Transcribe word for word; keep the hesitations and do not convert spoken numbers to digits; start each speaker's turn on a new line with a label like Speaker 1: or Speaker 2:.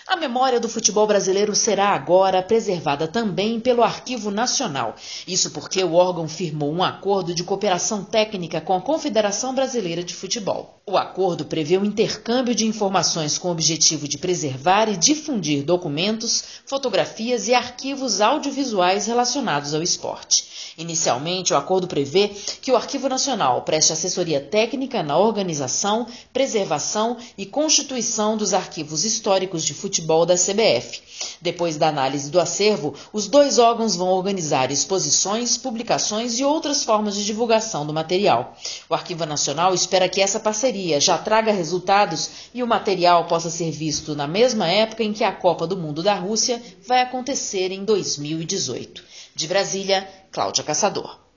Speaker 1: A memória do futebol brasileiro será agora preservada também pelo Arquivo Nacional. Isso porque o órgão firmou um acordo de cooperação técnica com a Confederação Brasileira de Futebol. O acordo prevê o intercâmbio de informações com o objetivo de preservar e difundir documentos, fotografias e arquivos audiovisuais relacionados ao esporte. Inicialmente, o acordo prevê que o Arquivo Nacional preste assessoria técnica na organização, preservação e constituição dos arquivos históricos de futebol da C B F. Depois da análise do acervo, os dois órgãos vão organizar exposições, publicações e outras formas de divulgação do material. O Arquivo Nacional espera que essa parceria já traga resultados e o material possa ser visto na mesma época em que a Copa do Mundo da Rússia vai acontecer em dois mil e dezoito. De Brasília, Cláudia Caçador.